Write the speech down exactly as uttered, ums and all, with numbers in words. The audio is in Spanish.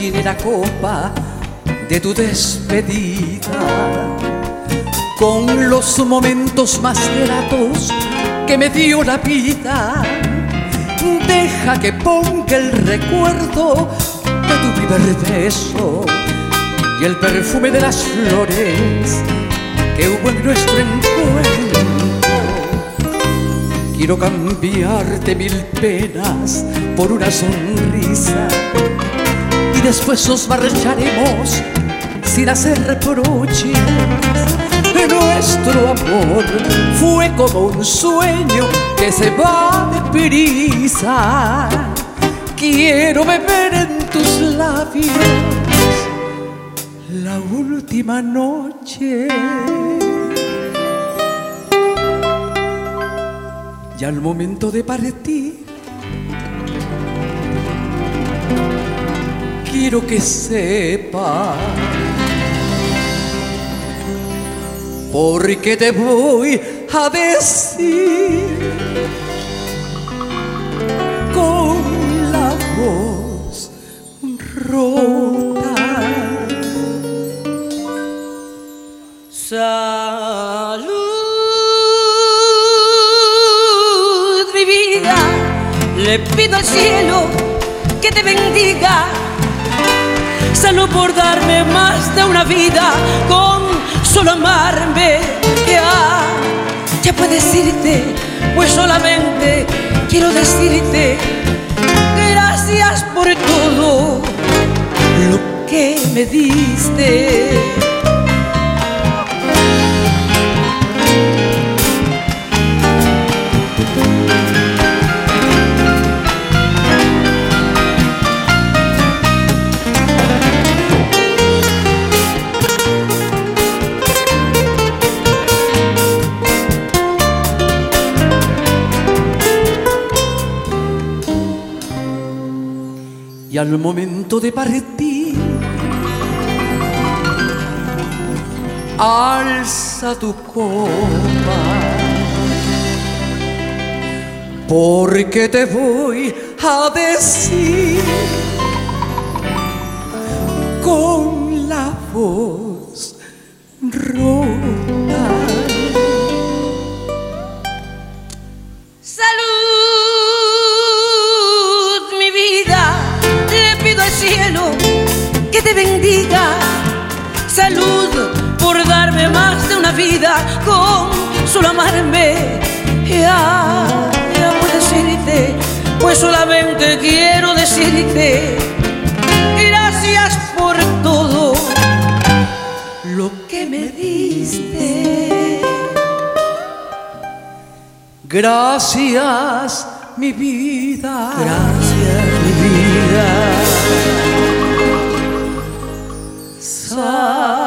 llené la copa de tu despedida con los momentos más gratos que me dio la vida. Deja que ponga el recuerdo de tu primer beso y el perfume de las flores que hubo en nuestro encuentro. Quiero cambiarte mil penas por una sonrisa y después nos marcharemos sin hacer reproches. Nuestro amor fue como un sueño que se va deprisa. Quiero beber en tus labios la última noche. Y al momento de partir, quiero que sepas porque te voy a decir con la voz rota. Salud, mi vida, le pido al cielo que te bendiga. Salud por darme más de una vida con solo amarme. Ya, ya puedes irte, pues solamente quiero decirte gracias por todo lo que me diste. Y al momento de partir, alza tu copa, porque te voy a decir con la voz rota. Que te bendiga, salud por darme más de una vida con solo amarme. Ya, ya puedes irte, pues solamente quiero decirte gracias por todo lo que me diste. Gracias, mi vida. Gracias, mi vida. Sa